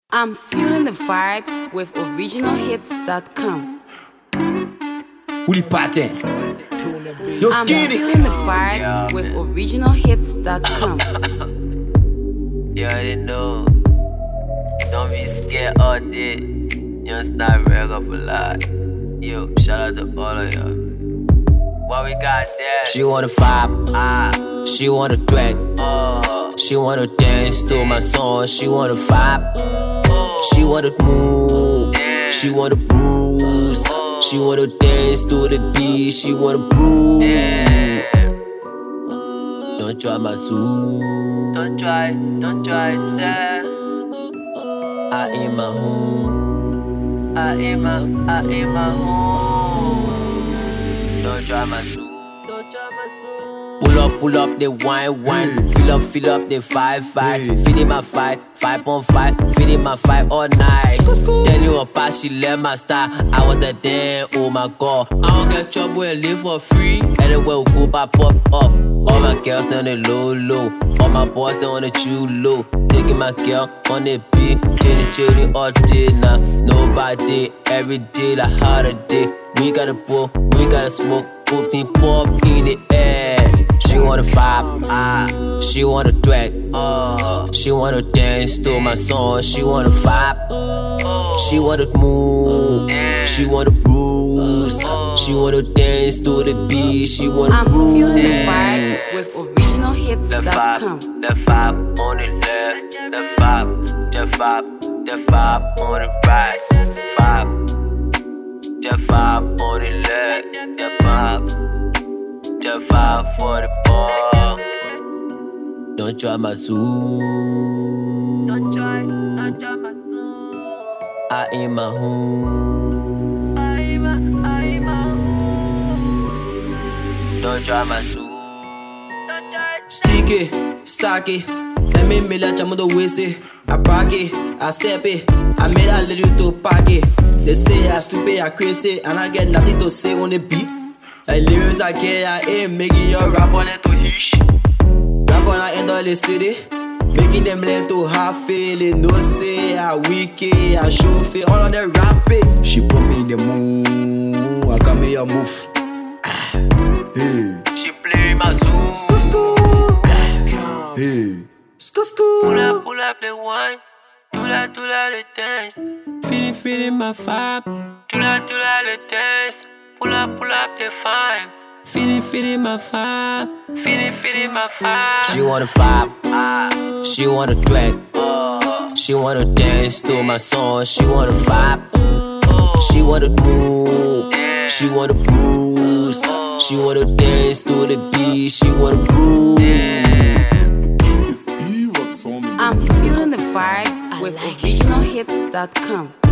I'm feeling the vibes with originalhits.com. Willie Patton. Yo, I'm Skinny. feeling the vibes with originalhits.com. You already know. Don't be scared all day. You start rag up a lot. Yo, shout out to all of y'all. What we got there? She wanna vibe, she wanna drag, she wanna dance to my song. She wanna vibe, she wanna move, she wanna bruise, she wanna dance to the beat. She wanna bruise. Don't try my zoo. Don't try, sir. I am my home. I am my home. Don't try my zoo. Pull up the wine. Fill up the five. Feed in my 5.5. Feed in my 5 all night. Tell you about she left my style. I was that damn, oh my god. I don't get trouble and live for free. Anywhere we go, pop up. All my girls down the low. All my boys down on the chew low. Taking my girl on the beat. Chilling all day now. Nobody, every day like holiday. We gotta blow, we gotta smoke. Cooking pop in the air. She wanna vibe, she wanna drag, she wanna dance to my song. She wanna vibe, she wanna move, she wanna bruise, she wanna dance to the beat. She wanna I'm bruise. feeling the vibes with originalhits.com. The vibe on the left, the vibe on the right, the vibe on the left, the vibe for the ball. Don't try my zoo. Don't try my zoo. I am my home. Don't try my zoo. Sticky, stocky. Let me let you the waist. I park it, I step it. I made a little to park it. They say I stupid, I crazy, and I get nothing to say on the beat. Like lyrics I get, I ain't making your rap on it to hish. Rap on I end all the city, making them learn to have feeling. No say I weak it, I show it, all on the rap it. She put me in the mood, I got me a move. Hey, She play my zoo. hey, Pull up the wine. Do that the dance. Feeling my vibe. Do that the dance. Pull up the vibe. Feeling my vibe. Feeling my vibe. She wanna vibe, she wanna drag, she wanna dance to my song. She wanna vibe, she wanna move, she wanna bruise, she wanna dance to the beat. She wanna bruise. I'm feeling the vibes with originalhits.com.